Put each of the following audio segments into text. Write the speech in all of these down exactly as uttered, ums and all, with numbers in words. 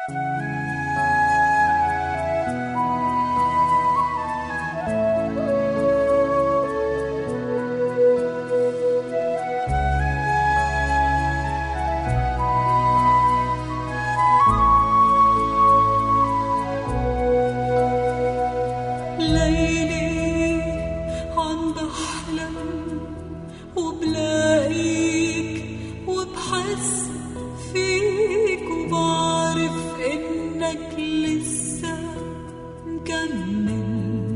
ليلي عم بحلم وبلاقيك وبحس فيك وبعرف إنك لسه مكمل.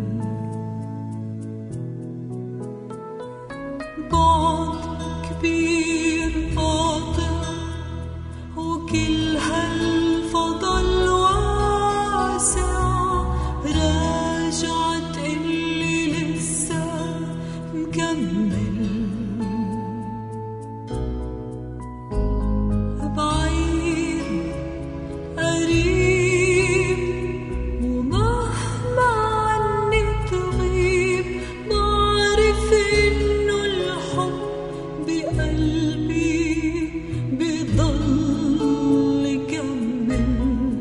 بعد كبير قاطع وكل هالفضا الواسع راجعت اللي لسه مكمل. بعيد قريب ومهما عني تغيب بعرف إنه الحب بقلبي بضل يكمل.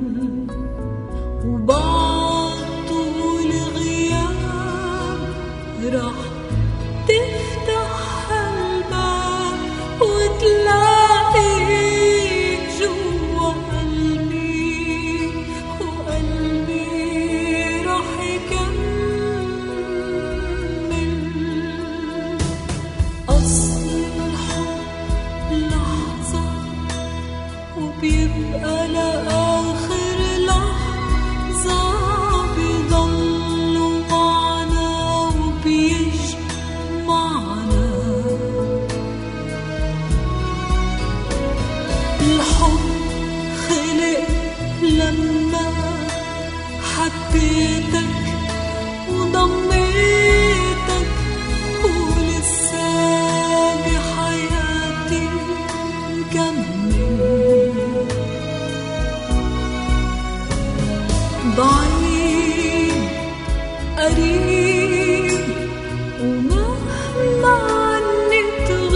وبعد طول غياب رح تفتح الباب وتلاقيك جوا قلبي وقلبي رح يكمل. أصل الحب لحظة وبيبقى لآخر لحظة بيضلوا معنا وبيجمعنا. الحب خلق لما حبيتك وضميتك ولسه بحياتي مكمل. بعيد قريب ومهما عني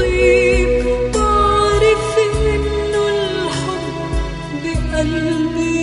تغيب بعرف إنه الحب بقلبي